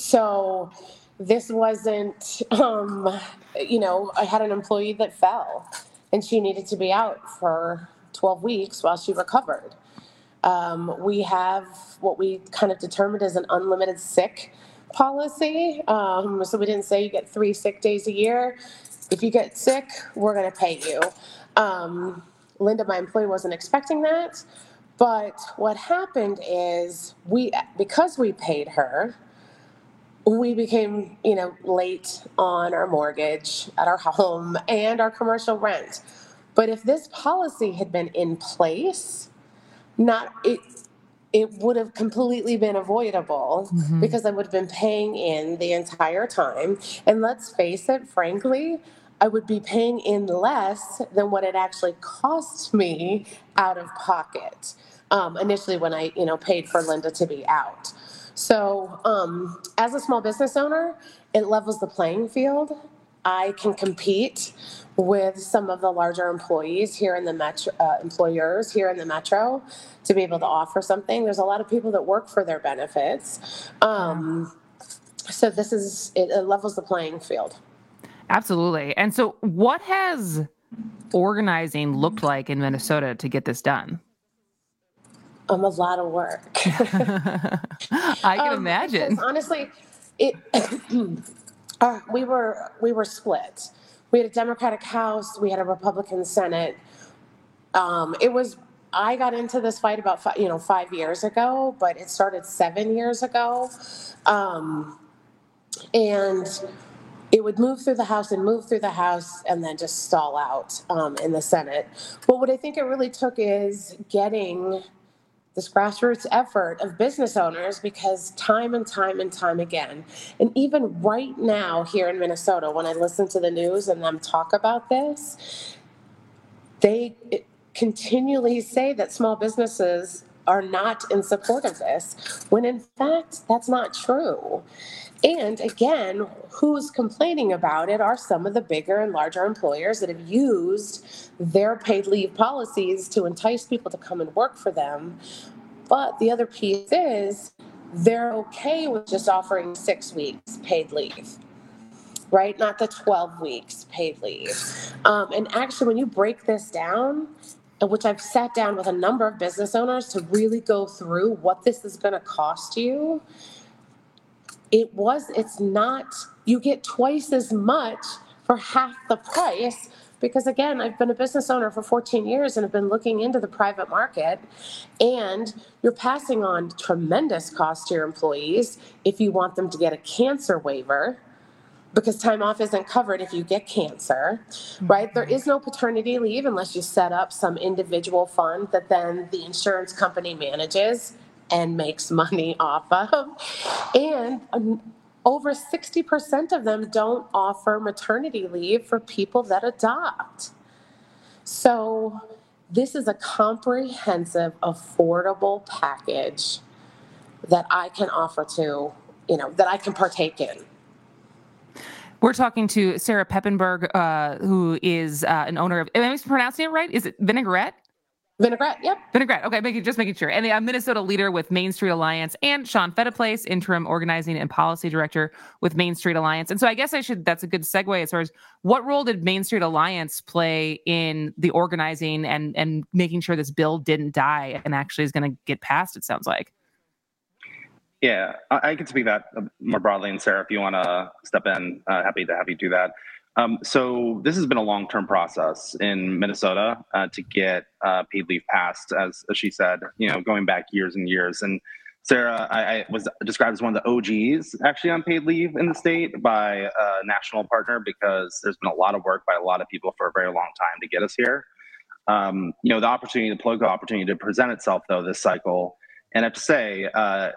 so this wasn't, um, you know, I had an employee that fell and she needed to be out for twelve weeks while she recovered. Um, we have what we kind of determined as an unlimited sick policy. Um, so we didn't say you get three sick days a year. If you get sick, we're going to pay you. Um, Linda, my employee, wasn't expecting that. But what happened is we, because we paid her, we became, you know, late on our mortgage at our home and our commercial rent. But if this policy had been in place, not it, it would have completely been avoidable Mhm. because I would have been paying in the entire time. And let's face it, frankly, I would be paying in less than what it actually cost me out of pocket um, initially when I, you know, paid for Linda to be out. So um, as a small business owner, it levels the playing field. I can compete with some of the larger employees here in the metro, uh, employers here in the metro to be able to offer something. There's a lot of people that work for their benefits. Um, so this is, it, it levels the playing field. Absolutely. And so what has organizing looked like in Minnesota to get this done? Um, a lot of work. I can Um, imagine. because honestly, it uh, we were we were split. We had a Democratic House. We had a Republican Senate. Um, it was. I got into this fight about five, you know five years ago, but it started seven years ago, um, and it would move through the House and move through the House and then just stall out um, in the Senate. But what I think it really took is getting this grassroots effort of business owners, because time and time and time again, and even right now here in Minnesota, when I listen to the news and them talk about this, they continually say that small businesses are not in support of this, when in fact, that's not true. And again, who's complaining about it are some of the bigger and larger employers that have used their paid leave policies to entice people to come and work for them. But the other piece is they're okay with just offering six weeks paid leave, right? Not the twelve weeks paid leave. Um, and actually, when you break this down, which I've sat down with a number of business owners to really go through what this is going to cost you, it was, it's not, you get twice as much for half the price. Because again, I've been a business owner for fourteen years and have been looking into the private market, and you're passing on tremendous cost to your employees if you want them to get a cancer waiver, because time off isn't covered if you get cancer, right? There is no paternity leave unless you set up some individual fund that then the insurance company manages and makes money off of. And um, over sixty percent of them don't offer maternity leave for people that adopt. So this is a comprehensive, affordable package that I can offer to, you know, that I can partake in. We're talking to Sarah Peppenberg, uh, who is uh, an owner of, am I pronouncing it right? Is it Vinaigrette? Vinaigrette, yep. Vinaigrette, okay, making, just making sure. And a Minnesota leader with Main Street Alliance, and Sean Fediplace, interim organizing and policy director with Main Street Alliance. And so I guess I should, that's a good segue as far as what role did Main Street Alliance play in the organizing and, and making sure this bill didn't die and actually is going to get passed, it sounds like. Yeah, I, I can speak that more broadly. And Sarah, if you want to step in, uh, happy to have you do that. Um, so this has been a long-term process in Minnesota uh, to get uh, paid leave passed, as, as she said, you know, going back years and years. And Sarah, I, I was described as one of the O Gs actually on paid leave in the state by a national partner, because there's been a lot of work by a lot of people for a very long time to get us here. Um, you know, the opportunity, the political opportunity to present itself, though, this cycle. And I have to say, uh,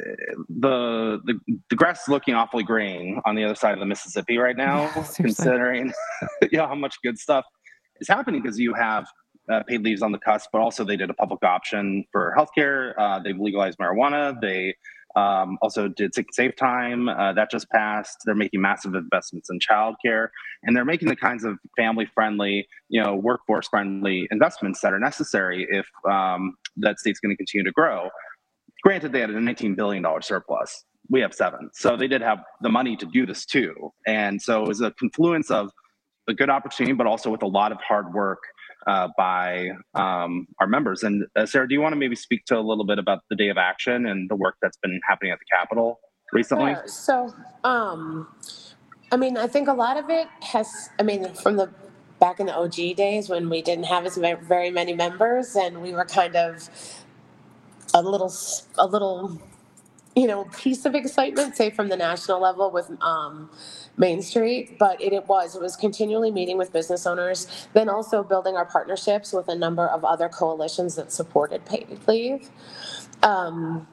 the, the the grass is looking awfully green on the other side of the Mississippi right now, yeah, considering you know how much good stuff is happening, because you have uh, paid leaves on the cusp, but also they did a public option for healthcare. Uh, they've legalized marijuana. They um, also did sick and save time. Uh, that just passed. They're making massive investments in childcare, and they're making the kinds of family-friendly, you know, workforce-friendly investments that are necessary if um, that state's going to continue to grow. Granted, they had a nineteen billion dollars surplus. We have seven. So they did have the money to do this too. And so it was a confluence of a good opportunity, but also with a lot of hard work uh, by um, our members. And uh, Sarah, do you want to maybe speak to a little bit about the Day of Action and the work that's been happening at the Capitol recently? Sure. So, um, I mean, I think a lot of it has, I mean, from the back in the O G days when we didn't have as very many members and we were kind of a little, a little, you know, piece of excitement, say from the national level with um, Main Street, but it, it was, it was continually meeting with business owners, then also building our partnerships with a number of other coalitions that supported paid leave. Um,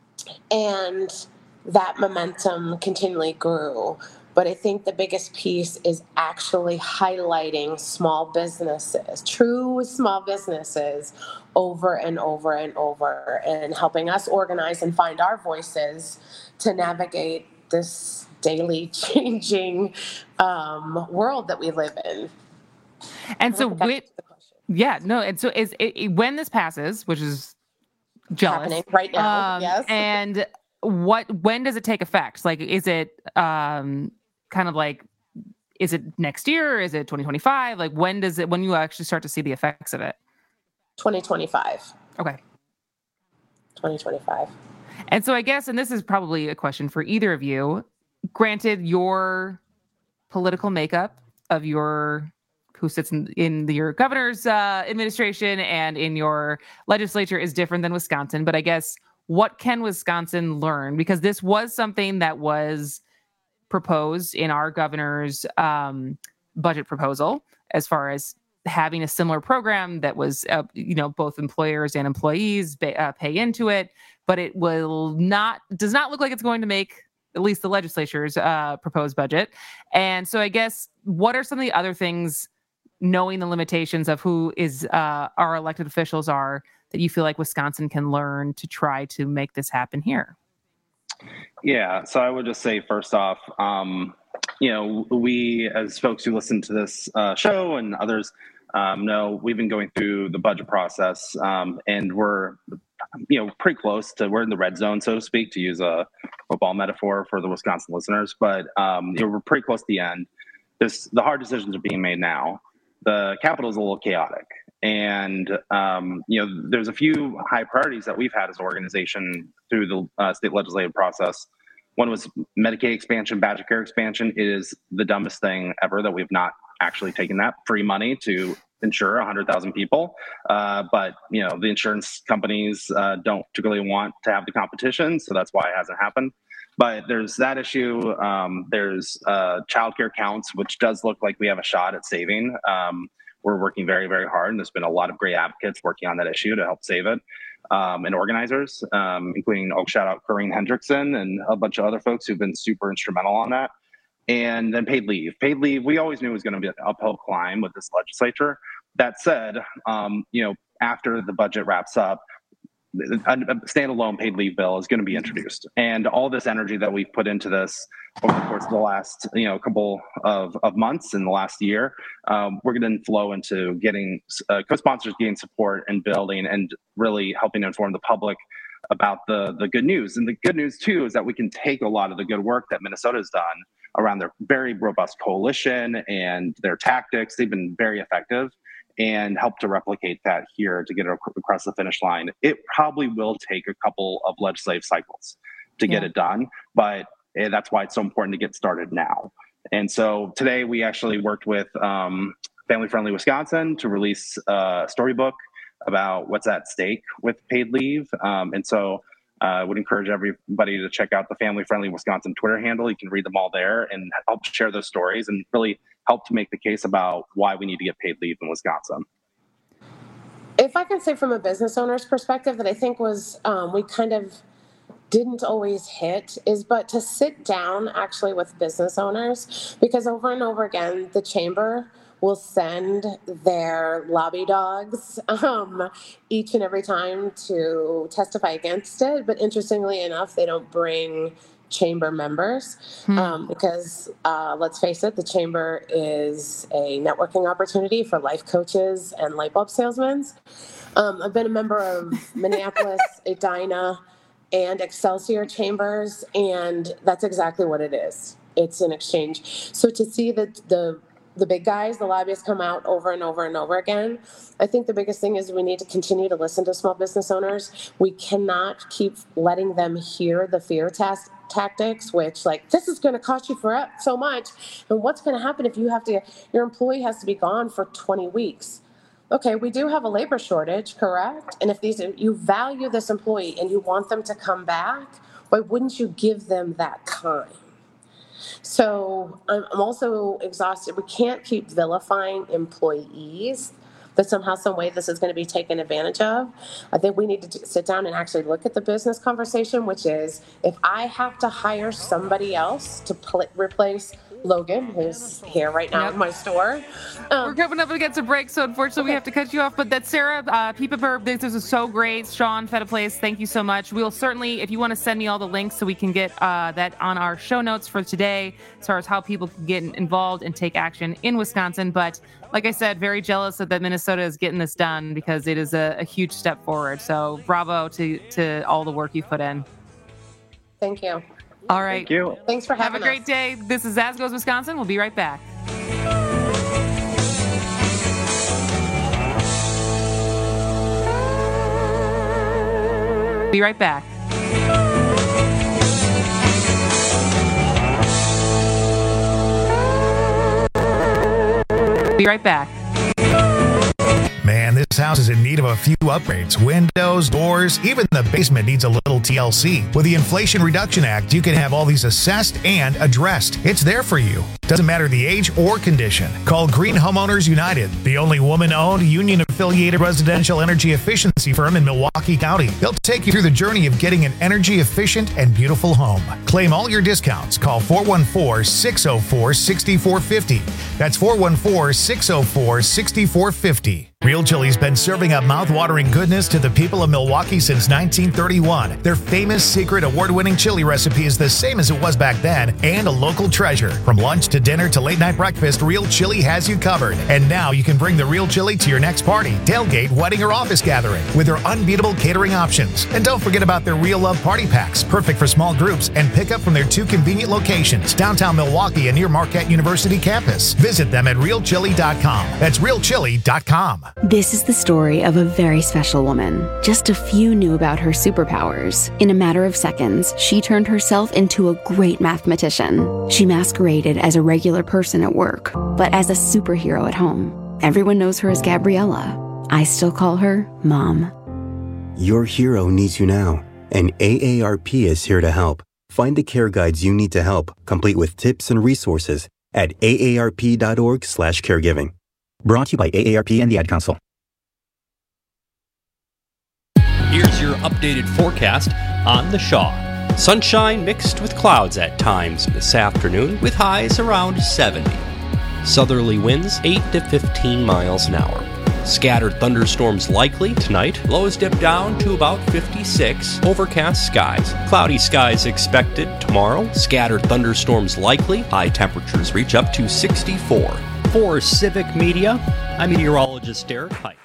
and that momentum continually grew. But I think the biggest piece is actually highlighting small businesses, true small businesses, over and over and over, and helping us organize and find our voices to navigate this daily changing um, world that we live in. And so, with, yeah, no, and so is it, it, when this passes, which is jealous happening right now, um, yes, and what, when does it take effect? Like, is it um, kind of like, is it next year? Is it twenty twenty-five? Like, when does it, when you actually start to see the effects of it? twenty twenty-five. Okay. twenty twenty-five. And so I guess, and this is probably a question for either of you, granted your political makeup of your, who sits in, in the, your governor's uh, administration and in your legislature is different than Wisconsin, but I guess what can Wisconsin learn? Because this was something that was proposed in our governor's um, budget proposal, as far as having a similar program that was, uh, you know, both employers and employees pay, uh, pay into it, but it will not, does not look like it's going to make at least the legislature's uh, proposed budget. And so I guess, what are some of the other things knowing the limitations of who is uh, our elected officials are, that you feel like Wisconsin can learn to try to make this happen here? Yeah, so I would just say first off, um, you know, we as folks who listen to this uh, show and others um, know, we've been going through the budget process, um, and we're, you know, pretty close to, we're in the red zone, so to speak, to use a football metaphor for the Wisconsin listeners. But um, you know, we're pretty close to the end. This, the hard decisions are being made now. The Capitol is a little chaotic. And, um, you know, there's a few high priorities that we've had as an organization through the uh, state legislative process. One was Medicaid expansion, Badger Care expansion. It is the dumbest thing ever that we've not actually taken that free money to insure one hundred thousand people. Uh, but, you know, the insurance companies uh, don't particularly want to have the competition, so that's why it hasn't happened. But there's that issue. Um, there's uh, childcare counts, which does look like we have a shot at saving. Um, We're working very, very hard, and there's been a lot of great advocates working on that issue to help save it, um, and organizers, um, including, I'll shout out Corinne Hendrickson and a bunch of other folks who've been super instrumental on that. And then paid leave. Paid leave, we always knew it was going to be an uphill climb with this legislature. That said, um, you know, after the budget wraps up, a standalone paid leave bill is going to be introduced, and all this energy that we've put into this over the course of the last, you know, couple of, of months in the last year, um, we're going to flow into getting uh, co-sponsors getting support and building and really helping to inform the public about the the good news. And the good news too is that we can take a lot of the good work that Minnesota's done around their very robust coalition and their tactics. They've been very effective, and help to replicate that here to get it across the finish line. It probably will take a couple of legislative cycles to get Yeah. it done, but eh, that's why it's so important to get started now. And so today we actually worked with um, Family Friendly Wisconsin to release a storybook about what's at stake with paid leave. Um, and so uh, I would encourage everybody to check out the Family Friendly Wisconsin Twitter handle. You can read them all there and help share those stories and really help to make the case about why we need to get paid leave in Wisconsin. If I can say from a business owner's perspective that I think was um, we kind of didn't always hit is but to sit down actually with business owners, because over and over again the chamber will send their lobby dogs um, each and every time to testify against it. But interestingly enough, they don't bring chamber members um, because uh, let's face it, the chamber is a networking opportunity for life coaches and light bulb salesmen. Um, I've been a member of Minneapolis, Edina, and Excelsior chambers, and that's exactly what it is. It's an exchange. So to see that the the big guys, the lobbyists, come out over and over and over again, I think the biggest thing is we need to continue to listen to small business owners. We cannot keep letting them hear the fear tas- tactics, which like, this is going to cost you for so much. And what's going to happen if you have to, your employee has to be gone for twenty weeks? Okay, we do have a labor shortage, correct? And if these, you value this employee and you want them to come back, why wouldn't you give them that time? So I'm I'm also exhausted. We can't keep vilifying employees that somehow, some way this is going to be taken advantage of. I think we need to t- sit down and actually look at the business conversation, which is if I have to hire somebody else to pl- replace Logan, who's here right now in my store. Um, We're coming up against a break, so unfortunately we have to cut you off. But that's Sarah uh, Pieperberg. This is so great. Sean Feta Place, thank you so much. We'll certainly, if you want to send me all the links so we can get uh, that on our show notes for today, as far as how people can get involved and take action in Wisconsin. But like I said, very jealous that Minnesota is getting this done because it is a, a huge step forward. So bravo to, to all the work you've put in. Thank you. All right. Thank you. Thanks for having Have a great us. day. This is As Goes Wisconsin. We'll be right back. Be right back. Be right back. Man, this house is in need of a few upgrades. Windows, doors, even the basement needs a little T L C. With the Inflation Reduction Act, you can have all these assessed and addressed. It's there for you. Doesn't matter the age or condition. Call Green Homeowners United, the only woman-owned, union-affiliated residential energy efficiency firm in Milwaukee County. They'll take you through the journey of getting an energy-efficient and beautiful home. Claim all your discounts. Call four one four, six zero four, six four five zero. That's four one four, six zero four, six four five zero. Real Chili's been serving up mouth-watering goodness to the people of Milwaukee since nineteen thirty-one. Their famous secret award-winning chili recipe is the same as it was back then and a local treasure. From lunch to dinner to late-night breakfast, Real Chili has you covered. And now you can bring the Real Chili to your next party, tailgate, wedding, or office gathering with their unbeatable catering options. And don't forget about their Real Love Party Packs, perfect for small groups, and pick up from their two convenient locations, downtown Milwaukee and near Marquette University campus. Visit them at real chili dot com. That's real chili dot com. This is the story of a very special woman. Just a few knew about her superpowers. In a matter of seconds, she turned herself into a great mathematician. She masqueraded as a regular person at work, but as a superhero at home. Everyone knows her as Gabriella. I still call her Mom. Your hero needs you now, and A A R P is here to help. Find the care guides you need to help, complete with tips and resources at A A R P dot org slash caregiving. Brought to you by A A R P and the Ad Council. Here's your updated forecast on the Shaw. Sunshine mixed with clouds at times this afternoon with highs around seventy. Southerly winds eight to fifteen miles an hour. Scattered thunderstorms likely tonight. Lows dip down to about fifty-six. Overcast skies. Cloudy skies expected tomorrow. Scattered thunderstorms likely. High temperatures reach up to sixty-four. For Civic Media, I'm meteorologist Derek Pike.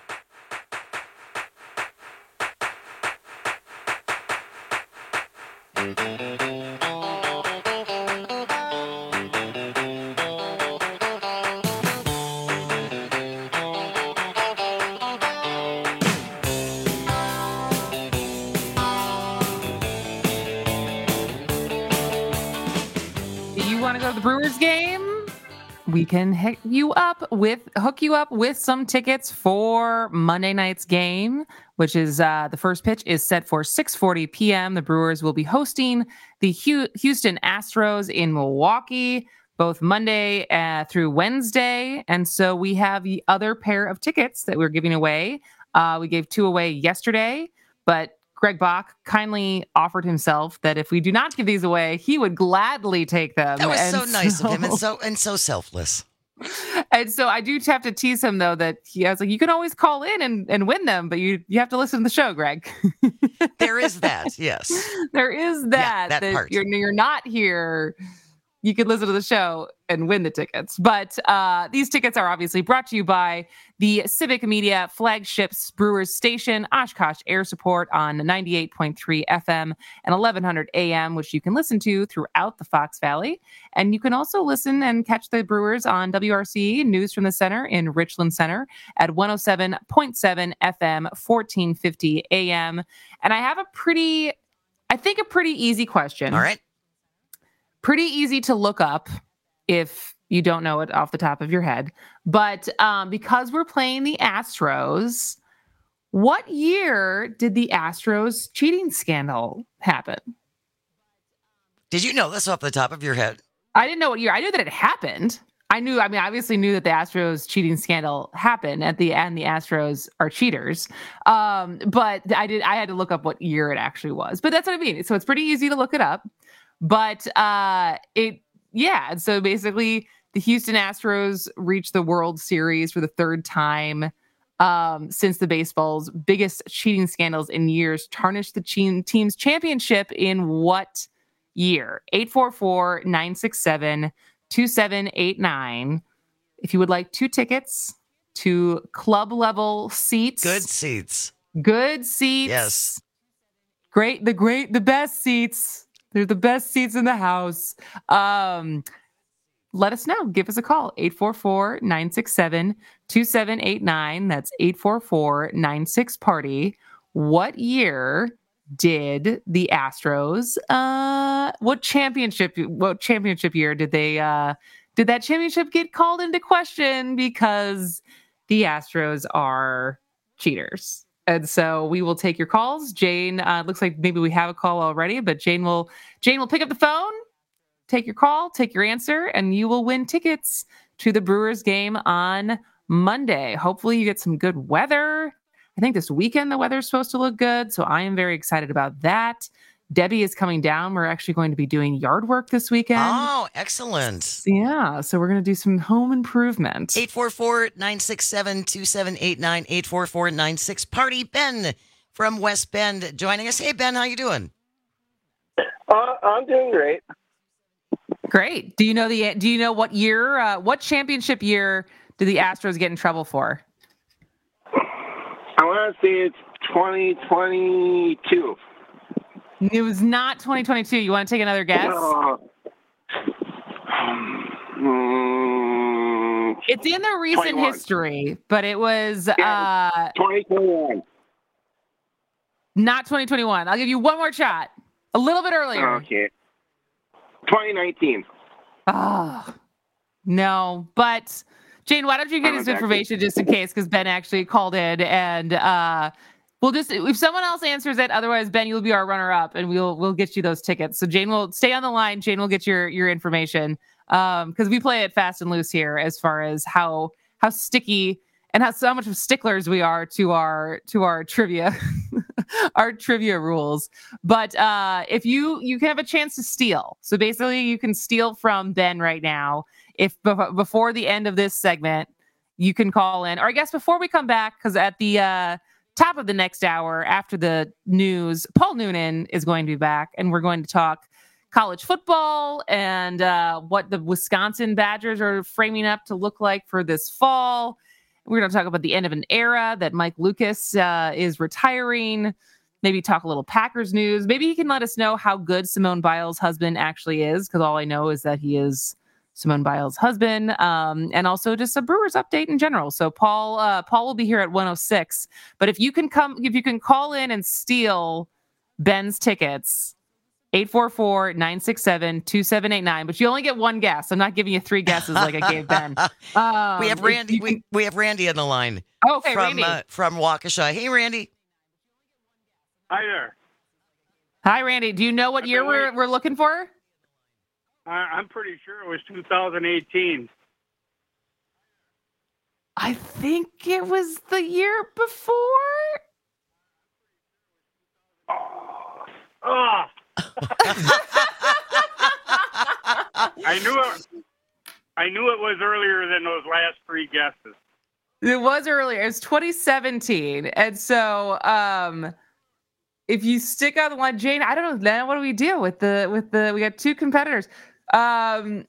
We can hook you up with hook you up with some tickets for Monday night's game, which is uh, the first pitch is set for six forty p.m. The Brewers will be hosting the Houston Astros in Milwaukee, both Monday uh, through Wednesday. And so we have the other pair of tickets that we're giving away. Uh, we gave two away yesterday, but Greg Bach kindly offered himself that if we do not give these away, he would gladly take them. That was and so nice so, of him and so and so selfless. And so I do have to tease him though that he I was like, you can always call in and, and win them, but you you have to listen to the show, Greg. There is that, yes. There is that. Yeah, that, that part. You're you're not here. You could listen to the show and win the tickets. But uh, these tickets are obviously brought to you by the Civic Media flagship Brewers station, Oshkosh Air Support on ninety-eight point three F M and eleven hundred A M, which you can listen to throughout the Fox Valley. And you can also listen and catch the Brewers on W R C News from the Center in Richland Center at one oh seven point seven F M, fourteen fifty A M. And I have a pretty, I think a pretty easy question. All right. Pretty easy to look up if you don't know it off the top of your head. But um, because we're playing the Astros, what year did the Astros cheating scandal happen? Did you know this off the top of your head? I didn't know what year. I knew that it happened. I knew, I mean, I obviously knew that the Astros cheating scandal happened at the end. The Astros are cheaters. Um, but I did, I had to look up what year it actually was. But that's what I mean. So it's pretty easy to look it up. But uh, it, yeah. And so basically, the Houston Astros reached the World Series for the third time um, since the baseball's biggest cheating scandals in years tarnished the che- team's championship in what year? eight four four, nine six seven, two seven eight nine. If you would like two tickets to club level seats. Good seats. Good seats. Yes. Great. The great, the best seats. They're the best seats in the house. Um, let us know. Give us a call. eight four four, nine six seven, two seven eight nine. That's eight four four, nine six party. What year did the Astros, uh, what championship, what championship year did they, uh, did that championship get called into question because the Astros are cheaters. And so we will take your calls. Jane, uh, looks like maybe we have a call already, but Jane will Jane will pick up the phone, take your call, take your answer, and you will win tickets to the Brewers game on Monday. Hopefully you get some good weather. I think this weekend the weather is supposed to look good, so I am very excited about that. Debbie is coming down. We're actually going to be doing yard work this weekend. Oh, excellent. Yeah, so we're going to do some home improvement. eight four four, nine six seven, two seven eight nine, eight four four, nine six Party. Ben from West Bend joining us. Hey, Ben, how you doing? Uh, I'm doing great. Great. Do you know the? Do you know what year? Uh, what championship year did the Astros get in trouble for? I want to say it's twenty twenty-two. It was not twenty twenty-two. You want to take another guess? Uh, um, It's in the recent twenty-one. history, but it was Yeah, uh, twenty twenty-one. not twenty twenty-one. I'll give you one more shot. A little bit earlier. Okay. twenty nineteen. Oh, no. But, Jane, why don't you get Oh, his exactly. information just in case, because Ben actually called in, and uh, we'll just, if someone else answers it, otherwise, Ben, you'll be our runner-up, and we'll we'll get you those tickets. So Jane will stay on the line. Jane will get your your information, um, because we play it fast and loose here as far as how how sticky and how so much of sticklers we are to our to our trivia. Our trivia rules. But uh, if you you can have a chance to steal. So basically you can steal from Ben right now. If bef- before the end of this segment, you can call in. Or I guess before we come back, because at the uh, top of the next hour after the news, Paul Noonan is going to be back, and we're going to talk college football and uh, what the Wisconsin Badgers are framing up to look like for this fall. We're going to talk about the end of an era, that Mike Lucas uh, is retiring. Maybe talk a little Packers news. Maybe he can let us know how good Simone Biles' husband actually is, because all I know is that he is Simone Biles' husband. Um, and also just a Brewers update in general. So Paul, uh, Paul will be here at one oh six. But if you can come, if you can call in and steal Ben's tickets, eight four four, nine six seven, two seven eight nine. But you only get one guess. I'm not giving you three guesses like I gave Ben. Um, we have Randy. We, we have Randy on the line. Oh, okay, from, Randy. Uh, from Waukesha. Hey, Randy. Hi there. Hi, Randy. Do you know what year we're we're looking for? I, I'm pretty sure it was two thousand eighteen. I think it was the year before. Oh. I knew it. I knew it was earlier than those last three guesses. It was earlier. It was twenty seventeen. And so um if you stick on the line, Jane, I don't know, then what do we do with the with the we got two competitors. Um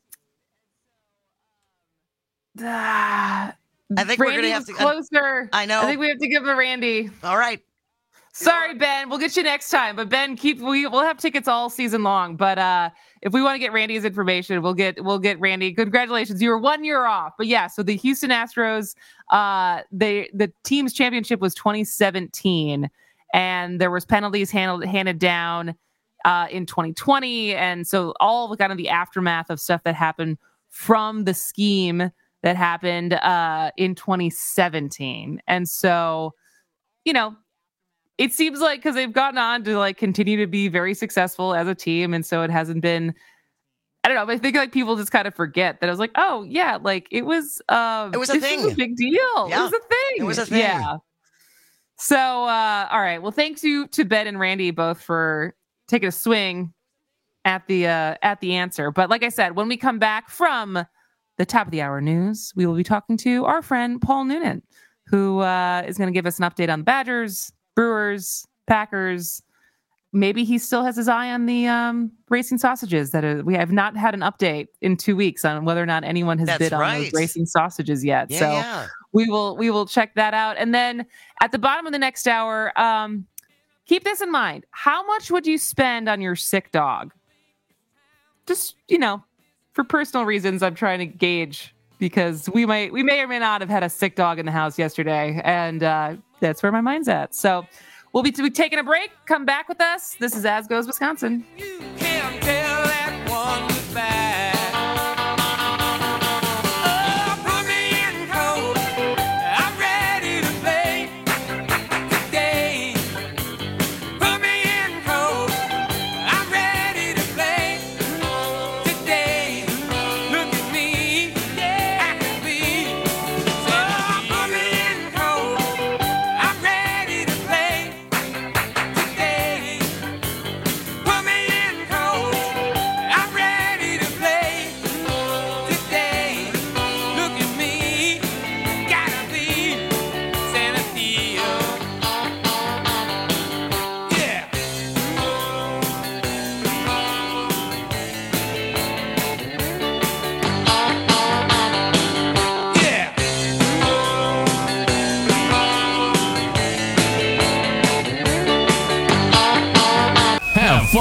ah, I think we're Randy gonna have was to closer. I know. I think we have to give him a Randy. All right. Sorry, Ben. We'll get you next time. But Ben, keep we we'll have tickets all season long. But uh, if we want to get Randy's information, we'll get we'll get Randy. Congratulations, you were one year off. But yeah, so the Houston Astros, uh, they the team's championship was twenty seventeen, and there was penalties handled handed down uh, in twenty twenty, and so all the kind of the aftermath of stuff that happened from the scheme that happened uh, in twenty seventeen, and so you know. It seems like because they've gotten on to like continue to be very successful as a team. And so it hasn't been, I don't know, but I think like people just kind of forget that I was like, oh yeah, like it was, uh, It was a this thing. was a big deal. Yeah. It was a thing. It was a thing. Yeah. So, uh, all right. Well, thanks you to Ben and Randy both for taking a swing at the, uh, at the answer. But like I said, when we come back from the top of the hour news, we will be talking to our friend Paul Noonan, who, uh, is going to give us an update on the Badgers, Brewers, Packers. Maybe he still has his eye on the um, racing sausages that are, we have not had an update in two weeks on whether or not anyone has That's bid on right. those racing sausages yet. Yeah, so yeah. we will we will check that out. And then at the bottom of the next hour, um, keep this in mind. How much would you spend on your sick dog? Just, you know, for personal reasons, I'm trying to gauge because we might we may or may not have had a sick dog in the house yesterday, and uh, that's where my mind's at. So we'll be, be taking a break. Come back with us. This is As Goes Wisconsin. Can't tell that one was bad. Oh, put me in cold. I'm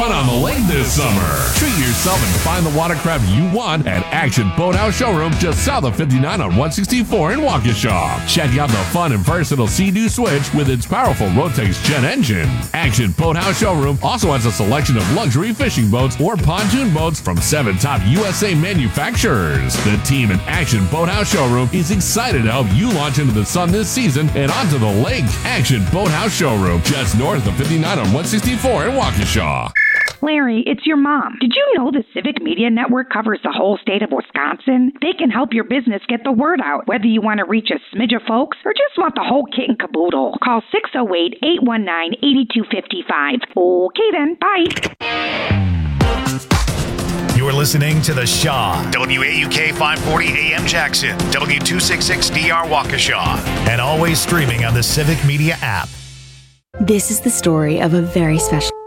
fun on the lake this summer. Treat yourself and find the watercraft you want at Action Boathouse Showroom just south of fifty-nine on one sixty-four in Waukesha. Check out the fun and versatile Sea-Doo Switch with its powerful Rotex jet engine. Action Boathouse Showroom also has a selection of luxury fishing boats or pontoon boats from seven top U S A manufacturers. The team at Action Boathouse Showroom is excited to help you launch into the sun this season and onto the lake. Action Boathouse Showroom, just north of fifty-nine on one sixty-four in Waukesha. Larry, it's your mom. Did you know the Civic Media Network covers the whole state of Wisconsin? They can help your business get the word out, whether you want to reach a smidge of folks or just want the whole kit and caboodle. Call six oh eight, eight one nine, eight two five five. Okay then, bye. You're listening to The Shaw, W A U K five forty A M Jackson, W two sixty-six D R Waukesha, and always streaming on the Civic Media app. This is the story of a very special